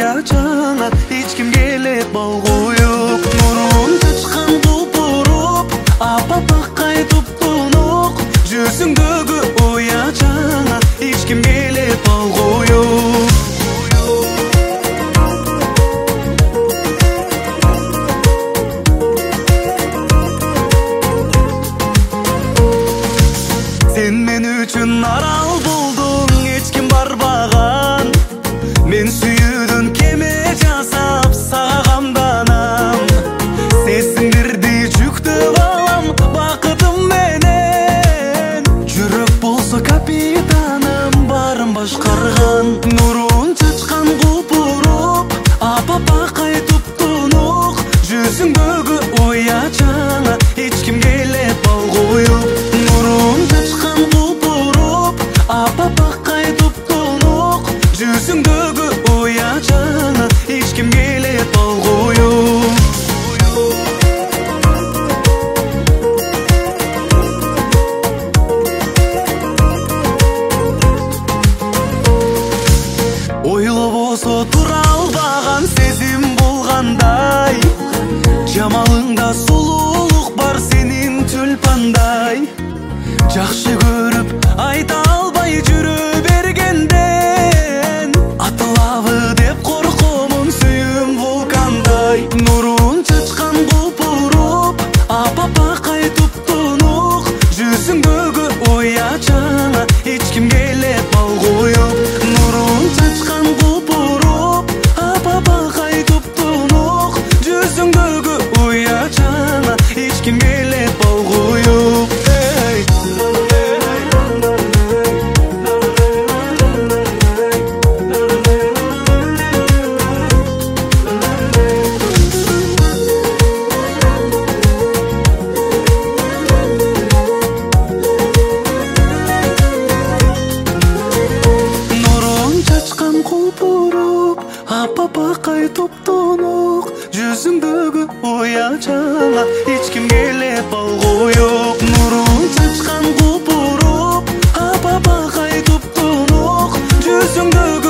уячаңа эч ким келет бал коюп. Нурун чачкан купуруп апа-апакай туп-тунук, жүзүңдөгү уячаңа эч ким келет бал коюп. Сен мен үчүн арал болдуң, эч ким барбаган. Мен сүйүүдөн кеме жасап сага камданам. Сезимдерди жүктөп алам бакытым менен. Жүрөк болсо капитаным, барын башкарган. Нурун чачкан купуруп апа-апакай туп-тунук, жүзүңдөгү уячаңа эч ким келет бал коюп. Нурун чачкан купуруп апа-апакай туп-тунук, жүзүңдөгү уячаңа эч ким келет бал коюп. Ойлобосо тура албаган сезим болгандай, жамалыңда сулуулук бар сенин тюльпандай. Жакшы көрүп айта албай жүрө бергенден, атылабы деп коркомун сүйүм вулкандай. Нурун чачкан купуруп апа-апакай туп-тунук, жүзүңдөгү уячаңа эч ким келет бал коюп. Нурун чачкан купуруп апа-апакай туп-тунук, жүзүңдөгү уячаңа эч ким келет бал коюп. Апа-апакай туп-тунук, жүзүңдөгү уячаңа эч ким келет бал коюп. Нурун чачкан купуруп апа-апакай туп-тунук, жүзүңдөгү